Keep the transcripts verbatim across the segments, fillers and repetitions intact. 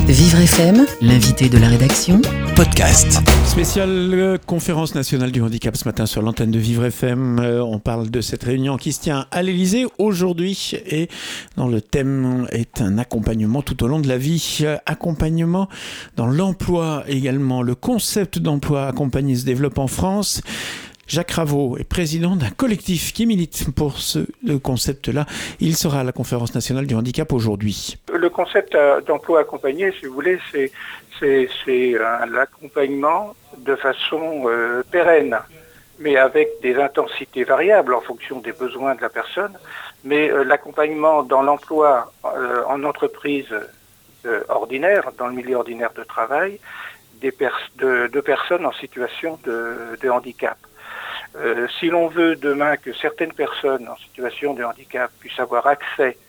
Vivre F M, l'invité de la rédaction, podcast. Spéciale euh, conférence nationale du handicap ce matin sur l'antenne de Vivre F M. Euh, on parle de cette réunion qui se tient à l'Élysée aujourd'hui et dont le thème est un accompagnement tout au long de la vie. Euh, accompagnement dans l'emploi également. Le concept d'emploi accompagné se développe en France. Jacques Ravaud est président d'un collectif qui milite pour ce le concept-là. Il sera à la conférence nationale du handicap aujourd'hui. Le concept d'emploi accompagné, si vous voulez, c'est, c'est, c'est un accompagnement de façon euh, pérenne, mais avec des intensités variables en fonction des besoins de la personne. Mais euh, l'accompagnement dans l'emploi euh, en entreprise euh, ordinaire, dans le milieu ordinaire de travail, des pers- de, de personnes en situation de, de handicap. Euh, si l'on veut demain que certaines personnes en situation de handicap puissent avoir accès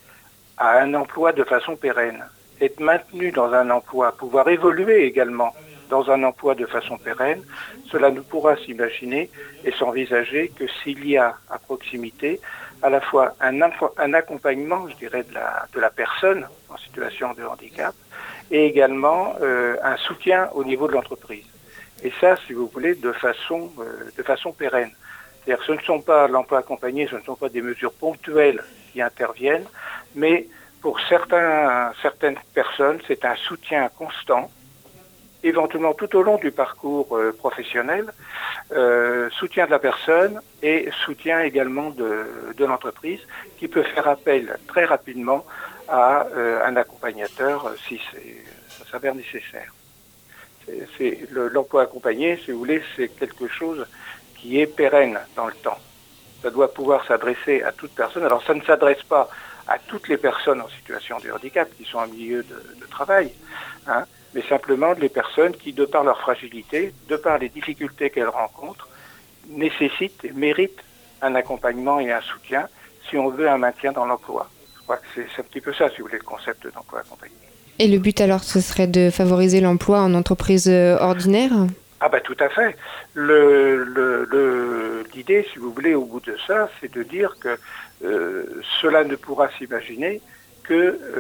à un emploi de façon pérenne, être maintenues dans un emploi, pouvoir évoluer également dans un emploi de façon pérenne, cela ne pourra s'imaginer et s'envisager que s'il y a à proximité à la fois un, un accompagnement, je dirais, de la, de la personne en situation de handicap et également euh, un soutien au niveau de l'entreprise. Et ça, si vous voulez, de façon, euh, de façon pérenne. C'est-à-dire que ce ne sont pas l'emploi accompagné, ce ne sont pas des mesures ponctuelles qui interviennent, mais pour certains, certaines personnes, c'est un soutien constant, éventuellement tout au long du parcours euh, professionnel, euh, soutien de la personne et soutien également de, de l'entreprise qui peut faire appel très rapidement à euh, un accompagnateur euh, si c'est, ça s'avère nécessaire. C'est, c'est le, l'emploi accompagné, si vous voulez, c'est quelque chose qui est pérenne dans le temps. Ça doit pouvoir s'adresser à toute personne. Alors ça ne s'adresse pas à toutes les personnes en situation de handicap qui sont en milieu de, de travail, hein, mais simplement les personnes qui, de par leur fragilité, de par les difficultés qu'elles rencontrent, nécessitent et méritent un accompagnement et un soutien si on veut un maintien dans l'emploi. Je crois que c'est, c'est un petit peu ça, si vous voulez, le concept d'emploi accompagné. Et le but alors, ce serait de favoriser l'emploi en entreprise ordinaire ? Ah ben tout à fait. Le, le, le, l'idée, si vous voulez, au bout de ça, c'est de dire que euh, cela ne pourra s'imaginer que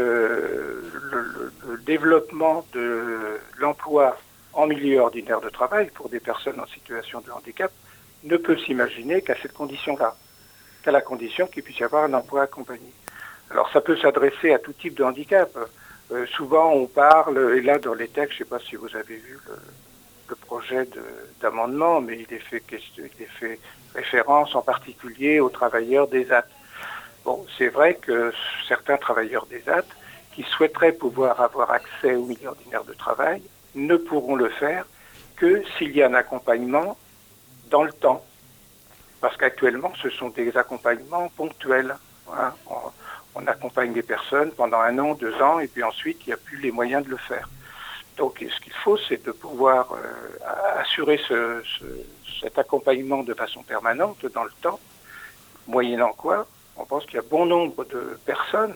euh, le, le, le développement de l'emploi en milieu ordinaire de travail pour des personnes en situation de handicap ne peut s'imaginer qu'à cette condition-là, qu'à la condition qu'il puisse y avoir un emploi accompagné. Alors ça peut s'adresser à tout type de handicap. Euh, souvent on parle, et là dans les textes, je ne sais pas si vous avez vu le, le projet de, d'amendement, mais il est, fait, il est fait référence en particulier aux travailleurs des A T. Bon, c'est vrai que certains travailleurs des A T qui souhaiteraient pouvoir avoir accès au milieu ordinaire de travail ne pourront le faire que s'il y a un accompagnement dans le temps. Parce qu'actuellement, ce sont des accompagnements ponctuels. Hein. On, on accompagne des personnes pendant un an, deux ans, et puis ensuite, il n'y a plus les moyens de le faire. Donc, ce qu'il faut, c'est de pouvoir euh, assurer ce, ce, cet accompagnement de façon permanente dans le temps, moyennant quoi, on pense qu'il y a bon nombre de personnes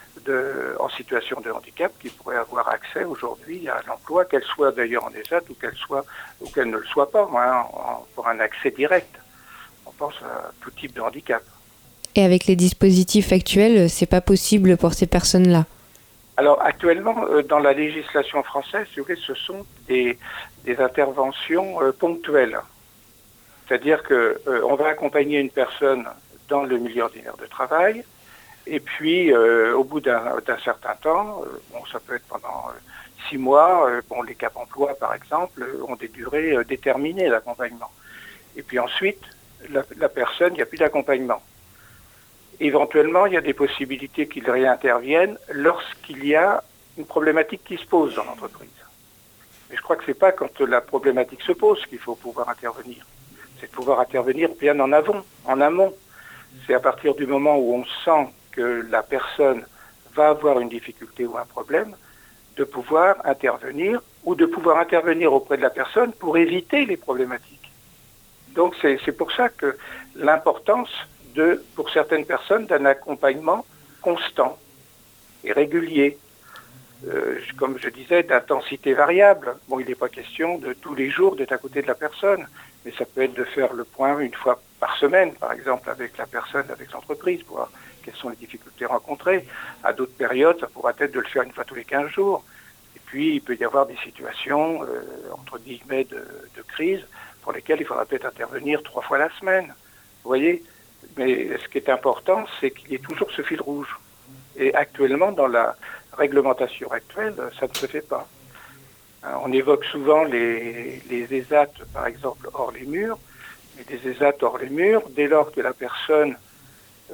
de, en situation de handicap qui pourraient avoir accès aujourd'hui à l'emploi, qu'elles soient d'ailleurs en E S A T ou qu'elles, soient, ou qu'elles ne le soient pas, hein, en, pour un accès direct. On pense à tout type de handicap. Et avec les dispositifs actuels, c'est pas possible pour ces personnes-là? Alors actuellement, euh, dans la législation française, si vous voulez, ce sont des, des interventions euh, ponctuelles. C'est-à-dire que euh, on va accompagner une personne dans le milieu ordinaire de travail, et puis euh, au bout d'un, d'un certain temps, euh, bon, ça peut être pendant euh, six mois, euh, bon, les Cap Emploi par exemple ont des durées euh, déterminées d'accompagnement. Et puis ensuite, la, la personne, il n'y a plus d'accompagnement. Éventuellement, il y a des possibilités qu'il réintervienne lorsqu'il y a une problématique qui se pose dans l'entreprise. Mais je crois que c'est pas quand la problématique se pose qu'il faut pouvoir intervenir. C'est de pouvoir intervenir bien en avant, en amont. C'est à partir du moment où on sent que la personne va avoir une difficulté ou un problème, de pouvoir intervenir ou de pouvoir intervenir auprès de la personne pour éviter les problématiques. Donc c'est, c'est pour ça que l'importance de, pour certaines personnes, d'un accompagnement constant et régulier. Euh, comme je disais, d'intensité variable. Bon, il n'est pas question de tous les jours d'être à côté de la personne, mais ça peut être de faire le point une fois par semaine, par exemple, avec la personne, avec l'entreprise, pour voir quelles sont les difficultés rencontrées. À d'autres périodes, ça pourra être de le faire une fois tous les quinze jours. Et puis, il peut y avoir des situations, euh, entre guillemets, de, de crise, pour lesquelles il faudra peut-être intervenir trois fois la semaine. Vous voyez ? Mais ce qui est important, c'est qu'il y ait toujours ce fil rouge. Et actuellement, dans la réglementation actuelle, ça ne se fait pas. On évoque souvent les, les E S A T, par exemple, hors les murs. Mais des E S A T hors les murs, dès lors que la personne euh,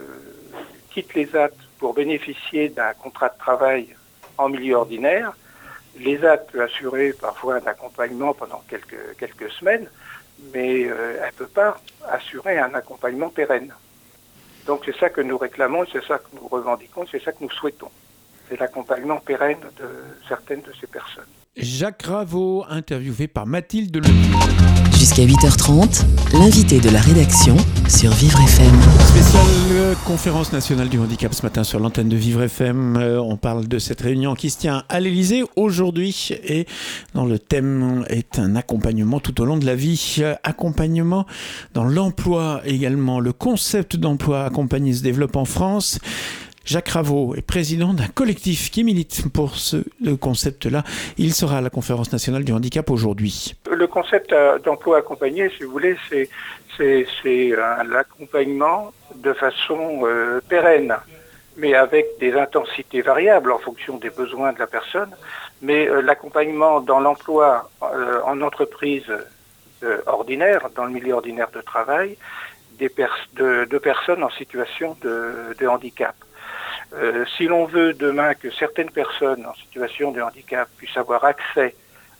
quitte les E S A T pour bénéficier d'un contrat de travail en milieu ordinaire, l'E S A T peut assurer parfois un accompagnement pendant quelques, quelques semaines, mais euh, elle ne peut pas assurer un accompagnement pérenne. Donc c'est ça que nous réclamons, c'est ça que nous revendiquons, c'est ça que nous souhaitons. C'est l'accompagnement pérenne de certaines de ces personnes. Jacques Ravaud, interviewé par Mathilde Lepuy. Jusqu'à huit heures trente, l'invité de la rédaction sur Vivre F M. Spéciale euh, conférence nationale du handicap ce matin sur l'antenne de Vivre F M. Euh, on parle de cette réunion qui se tient à l'Élysée aujourd'hui et dont le thème est un accompagnement tout au long de la vie. Euh, accompagnement dans l'emploi également. Le concept d'emploi accompagné se développe en France. Jacques Ravaud est président d'un collectif qui milite pour ce le concept-là. Il sera à la conférence nationale du handicap aujourd'hui. Le concept d'emploi accompagné, si vous voulez, c'est, c'est, c'est un accompagnement de façon euh, pérenne, mais avec des intensités variables en fonction des besoins de la personne. Mais euh, l'accompagnement dans l'emploi euh, en entreprise euh, ordinaire, dans le milieu ordinaire de travail, des pers- de, de personnes en situation de, de handicap. Euh, si l'on veut demain que certaines personnes en situation de handicap puissent avoir accès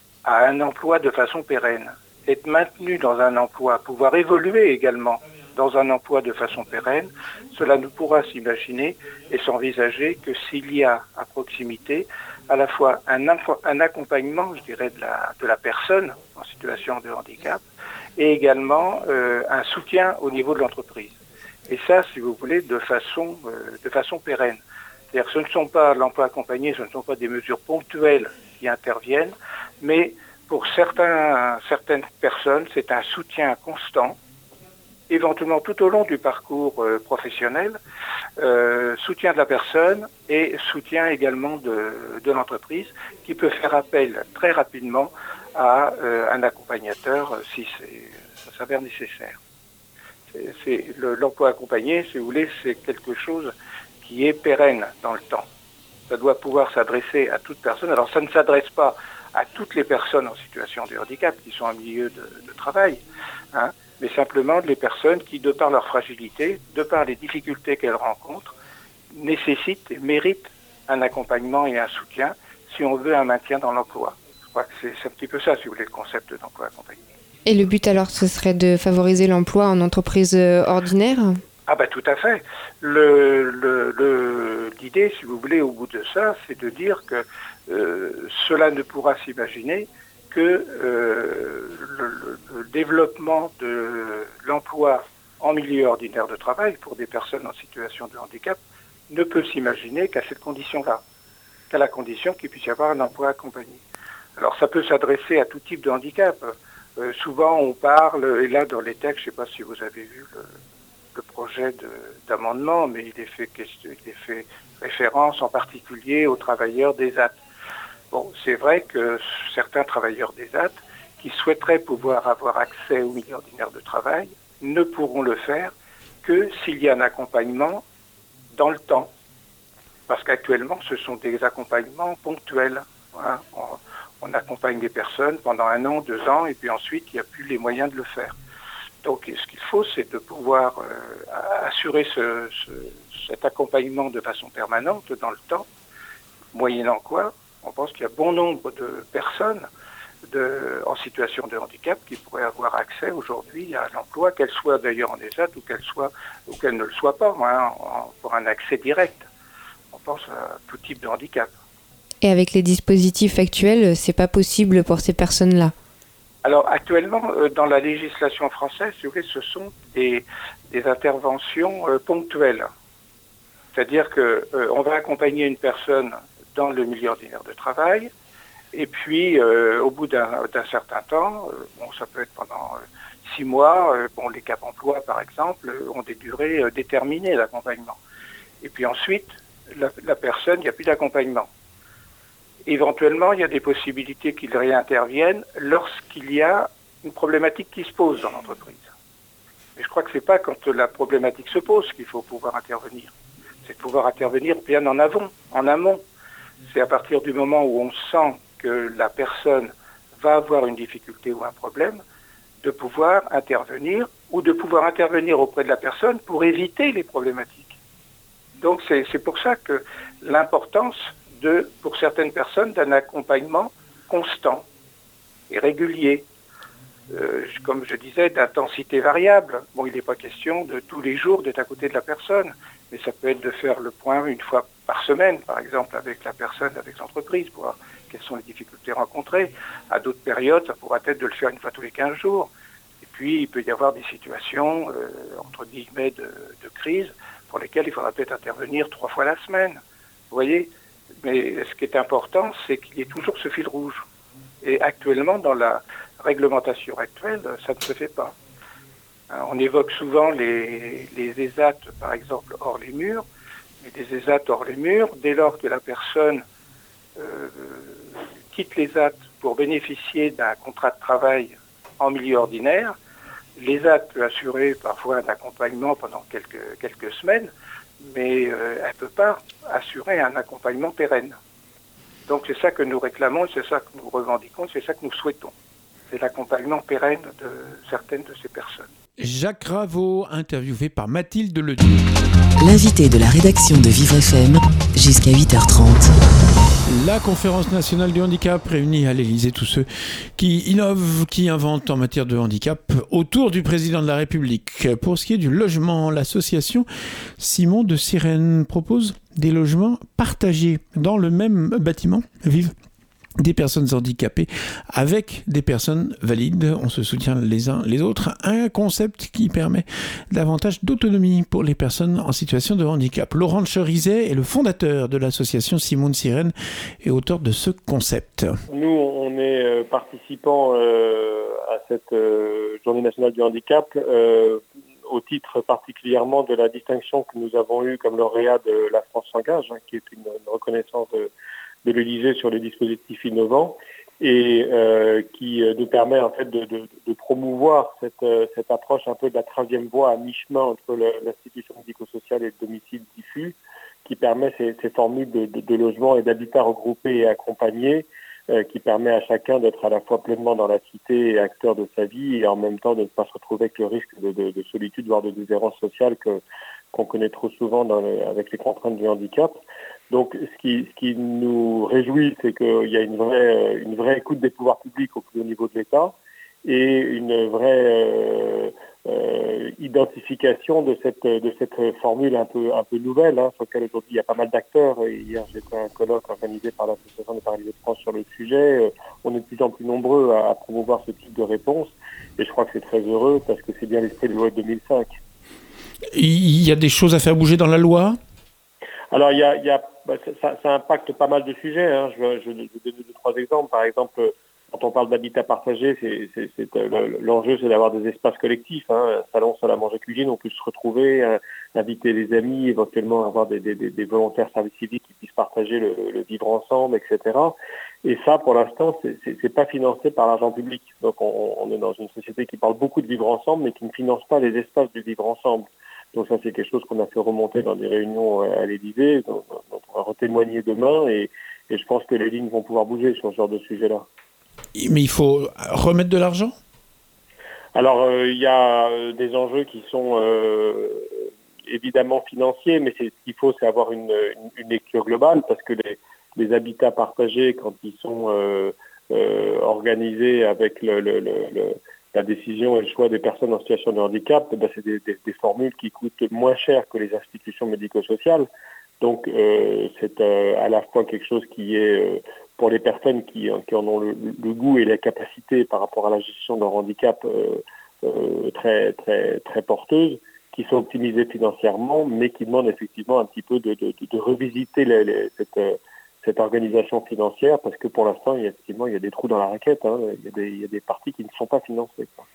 à un emploi de façon pérenne, être maintenues dans un emploi, pouvoir évoluer également dans un emploi de façon pérenne, cela ne pourra s'imaginer et s'envisager que s'il y a à proximité à la fois un, un accompagnement, je dirais, de la, de la personne en situation de handicap et également euh, un soutien au niveau de l'entreprise. Et ça, si vous voulez, de façon, euh, de façon pérenne. C'est-à-dire que ce ne sont pas l'emploi accompagné, ce ne sont pas des mesures ponctuelles qui interviennent, mais pour certains, certaines personnes, c'est un soutien constant, éventuellement tout au long du parcours euh, professionnel, euh, soutien de la personne et soutien également de, de l'entreprise qui peut faire appel très rapidement à euh, un accompagnateur si c'est, ça s'avère nécessaire. C'est, c'est le, l'emploi accompagné, si vous voulez, c'est quelque chose qui est pérenne dans le temps. Ça doit pouvoir s'adresser à toute personne. Alors ça ne s'adresse pas à toutes les personnes en situation de handicap qui sont en milieu de, de travail, hein, mais simplement les personnes qui, de par leur fragilité, de par les difficultés qu'elles rencontrent, nécessitent et méritent un accompagnement et un soutien si on veut un maintien dans l'emploi. Je crois que c'est, c'est un petit peu ça, si vous voulez, le concept d'emploi accompagné. Et le but alors, ce serait de favoriser l'emploi en entreprise ordinaire ? Ah ben tout à fait. Le, le, le, l'idée, si vous voulez, au bout de ça, c'est de dire que euh, cela ne pourra s'imaginer que euh, le, le, le développement de l'emploi en milieu ordinaire de travail pour des personnes en situation de handicap ne peut s'imaginer qu'à cette condition-là, qu'à la condition qu'il puisse y avoir un emploi accompagné. Alors ça peut s'adresser à tout type de handicap. Euh, souvent on parle, et là dans les textes, je ne sais pas si vous avez vu le, le projet de, d'amendement, mais il est, fait, il est fait référence en particulier aux travailleurs des E S A T. Bon, c'est vrai que certains travailleurs des E S A T qui souhaiteraient pouvoir avoir accès au milieu ordinaire de travail ne pourront le faire que s'il y a un accompagnement dans le temps. Parce qu'actuellement, ce sont des accompagnements ponctuels. Hein. On, on accompagne des personnes pendant un an, deux ans, et puis ensuite, il n'y a plus les moyens de le faire. Donc, ce qu'il faut, c'est de pouvoir euh, assurer ce, ce, cet accompagnement de façon permanente dans le temps, moyennant quoi, on pense qu'il y a bon nombre de personnes de, en situation de handicap qui pourraient avoir accès aujourd'hui à l'emploi, qu'elles soient d'ailleurs en E S A T ou qu'elles soient ou qu'elles ne le soient pas, hein, en, pour un accès direct. On pense à tout type de handicap. Et avec les dispositifs actuels, c'est pas possible pour ces personnes-là. Alors actuellement, euh, dans la législation française, si vous voulez, ce sont des, des interventions euh, ponctuelles. C'est-à-dire que euh, on va accompagner une personne dans le milieu ordinaire de travail, et puis euh, au bout d'un, d'un certain temps, euh, bon, ça peut être pendant euh, six mois, euh, bon, les Cap Emploi par exemple euh, ont des durées euh, déterminées d'accompagnement. Et puis ensuite, la, la personne, il n'y a plus d'accompagnement. Éventuellement, il y a des possibilités qu'ils réinterviennent lorsqu'il y a une problématique qui se pose dans l'entreprise. Mais je crois que ce n'est pas quand la problématique se pose qu'il faut pouvoir intervenir. C'est de pouvoir intervenir bien en avant, en amont. C'est à partir du moment où on sent que la personne va avoir une difficulté ou un problème, de pouvoir intervenir ou de pouvoir intervenir auprès de la personne pour éviter les problématiques. Donc c'est, c'est pour ça que l'importance de, pour certaines personnes, d'un accompagnement constant et régulier. Euh, comme je disais, d'intensité variable. Bon, il n'est pas question de tous les jours d'être à côté de la personne, mais ça peut être de faire le point une fois par semaine, par exemple, avec la personne, avec l'entreprise, pour voir quelles sont les difficultés rencontrées. À d'autres périodes, ça pourra être de le faire une fois tous les quinze jours. Et puis, il peut y avoir des situations, euh, entre guillemets, de, de crise, pour lesquelles il faudra peut-être intervenir trois fois la semaine. Vous voyez ? Mais ce qui est important, c'est qu'il y ait toujours ce fil rouge. Et actuellement, dans la réglementation actuelle, ça ne se fait pas. On évoque souvent les, les E S A T, par exemple, hors les murs, mais des E S A T hors les murs, dès lors que la personne euh, quitte les E S A T pour bénéficier d'un contrat de travail en milieu ordinaire, l'E S A T peut assurer parfois un accompagnement pendant quelques, quelques semaines, mais euh, elle ne peut pas assurer un accompagnement pérenne. Donc c'est ça que nous réclamons, c'est ça que nous revendiquons, c'est ça que nous souhaitons. C'est l'accompagnement pérenne de certaines de ces personnes. Jacques Ravaud, interviewé par Mathilde Ledieu. L'invité de la rédaction de Vivre F M, jusqu'à huit heures trente. La Conférence nationale du handicap réunit à l'Élysée tous ceux qui innovent, qui inventent en matière de handicap autour du président de la République. Pour ce qui est du logement, l'association Simon de Sirène propose des logements partagés dans le même bâtiment. Vivent des personnes handicapées avec des personnes valides. On se soutient les uns les autres. Un concept qui permet davantage d'autonomie pour les personnes en situation de handicap. Laurent Cherizet est le fondateur de l'association Simon de Sirène et auteur de ce concept. Nous, on est participants euh, à cette euh, journée nationale du handicap euh, au titre particulièrement de la distinction que nous avons eue comme lauréat de La France s'engage, hein, qui est une, une reconnaissance de de l'Élysée sur les dispositifs innovants et euh, qui euh, nous permet en fait de, de, de promouvoir cette, euh, cette approche un peu de la troisième voie à mi-chemin entre le, l'institution médico-sociale et le domicile diffus, qui permet ces, ces formules de, de, de logement et d'habitat regroupés et accompagnés, euh, qui permet à chacun d'être à la fois pleinement dans la cité et acteur de sa vie et en même temps de ne pas se retrouver avec le risque de, de, de solitude, voire de déshérence sociale que, qu'on connaît trop souvent dans le, avec les contraintes du handicap. Donc, ce qui, ce qui nous réjouit, c'est qu'il y a une vraie, une vraie écoute des pouvoirs publics au plus haut niveau de l'État et une vraie euh, euh, identification de cette, de cette formule un peu, un peu nouvelle, hein, sur laquelle aujourd'hui il y a pas mal d'acteurs. Hier, j'ai fait un colloque organisé par l'Association des paralysés de France sur le sujet. On est de plus en plus nombreux à, à promouvoir ce type de réponse et je crois que c'est très heureux parce que c'est bien l'esprit de la loi de deux mille cinq. Il y a des choses à faire bouger dans la loi ? Alors, il y a, il y a, ça, ça impacte pas mal de sujets. Hein. Je vais donner deux, deux, trois exemples. Par exemple, quand on parle d'habitat partagé, c'est, c'est, c'est, euh, l'enjeu, c'est d'avoir des espaces collectifs. Hein. Un salon, salle à manger, cuisine, on peut se retrouver, euh, inviter les amis, éventuellement avoir des, des, des volontaires service civique qui puissent partager le, le vivre ensemble, et cetera. Et ça, pour l'instant, c'est, c'est, c'est pas financé par l'argent public. Donc, on, on est dans une société qui parle beaucoup de vivre ensemble, mais qui ne finance pas les espaces du vivre ensemble. Donc ça, c'est quelque chose qu'on a fait remonter dans des réunions à l'Élysée, dont on va retémoigner demain, et, et je pense que les lignes vont pouvoir bouger sur ce genre de sujet-là. Mais il faut remettre de l'argent ? Alors, euh, il y a euh, des enjeux qui sont euh, évidemment financiers, mais c'est, ce qu'il faut, c'est avoir une, une, une lecture globale, parce que les, les habitats partagés, quand ils sont euh, euh, organisés avec le... le, le, le la décision et le choix des personnes en situation de handicap, ben c'est des, des, des formules qui coûtent moins cher que les institutions médico-sociales. Donc, euh, c'est euh, à la fois quelque chose qui est, euh, pour les personnes qui, qui en ont le, le goût et la capacité par rapport à la gestion d'un handicap euh, euh, très, très, très porteuse, qui sont optimisées financièrement, mais qui demandent effectivement un petit peu de, de, de, de revisiter les, les, cette... Euh, cette organisation financière, parce que pour l'instant, il y a, effectivement, il y a des trous dans la raquette, hein. il, y a des, il y a des parties qui ne sont pas financées. Quoi.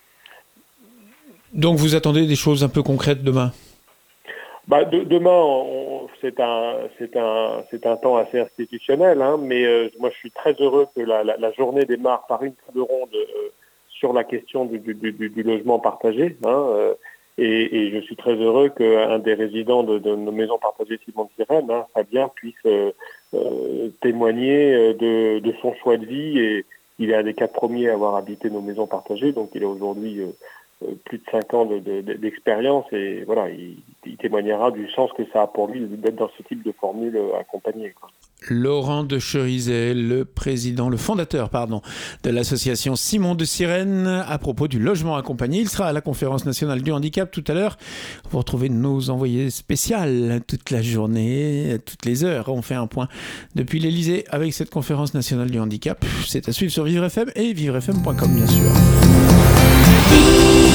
Donc vous attendez des choses un peu concrètes demain ? Bah, de, demain, on, c'est un, c'est un, c'est un temps assez institutionnel, hein, mais euh, moi je suis très heureux que la, la, la journée démarre par une table ronde euh, sur la question du, du, du, du logement partagé. Hein, euh, et, et je suis très heureux qu'un des résidents de, de nos maisons partagées Simon-de-Sirène, hein, Fabien, puisse euh, euh, témoigner de, de son choix de vie. Et il est un des quatre premiers à avoir habité nos maisons partagées, donc il a aujourd'hui euh, plus de cinq ans de, de, d'expérience. Et voilà, il, il témoignera du sens que ça a pour lui d'être dans ce type de formule accompagnée, quoi. Laurent de Cherizet, le président, le fondateur, pardon, de l'association Simon de Sirène, à propos du logement accompagné. Il sera à la conférence nationale du handicap tout à l'heure. Vous retrouvez nos envoyés spéciales toute la journée, toutes les heures. On fait un point depuis l'Elysée avec cette conférence nationale du handicap. C'est à suivre sur Vivre F M et vivre f m point com, bien sûr.